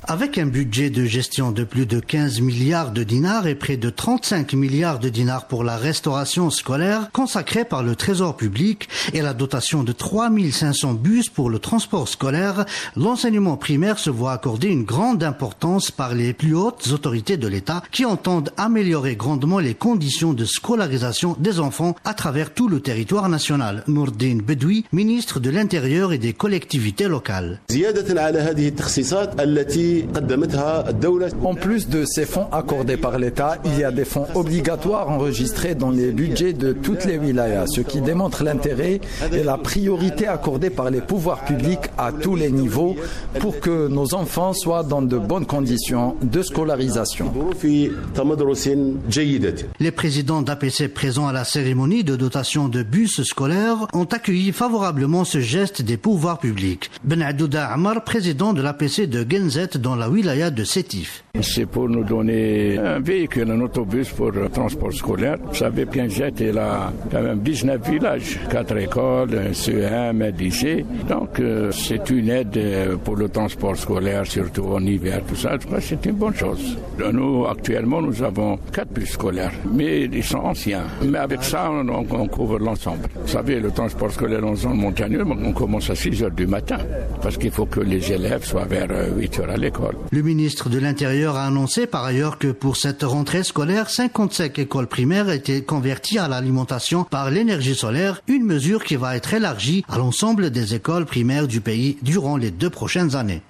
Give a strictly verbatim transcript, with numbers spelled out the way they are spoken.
Avec un budget de gestion de plus de quinze milliards de dinars et près de trente-cinq milliards de dinars pour la restauration scolaire consacrée par le Trésor public et la dotation de trois mille cinq cents bus pour le transport scolaire, l'enseignement primaire se voit accorder une grande importance par les plus hautes autorités de l'État qui entendent améliorer grandement les conditions de scolarisation des enfants à travers tout le territoire national. Nourdine Bedoui, ministre de l'Intérieur et des collectivités locales. En plus de ces fonds accordés par l'État, il y a des fonds obligatoires enregistrés dans les budgets de toutes les wilayas, ce qui démontre l'intérêt et la priorité accordée par les pouvoirs publics à tous les niveaux pour que nos enfants soient dans de bonnes conditions de scolarisation. Les présidents d'A P C présents à la cérémonie de dotation de bus scolaires ont accueilli favorablement ce geste des pouvoirs publics. Ben Adouda Amar, président de l'A P C de Genzet dans la wilaya de Sétif. C'est pour nous donner un véhicule, un autobus pour le transport scolaire. Vous savez, Genzet, il a quand même dix-neuf villages, quatre écoles, un C E M, un lycée. Donc, euh, c'est une aide pour le transport scolaire, surtout en hiver, tout ça. C'est une bonne chose. Nous, actuellement, nous avons quatre bus scolaires, mais ils sont anciens. Mais avec ça, on, on couvre l'ensemble. Vous savez, le transport scolaire en zone montagneuse, on commence à six heures du matin, parce qu'il faut que les élèves soient vers huit heures à l'école. Le ministre de l'Intérieur a annoncé par ailleurs que pour cette rentrée scolaire, cinquante-cinq écoles primaires étaient converties à l'alimentation par l'énergie solaire, une mesure qui va être élargie à l'ensemble des écoles primaires du pays durant les deux prochaines années.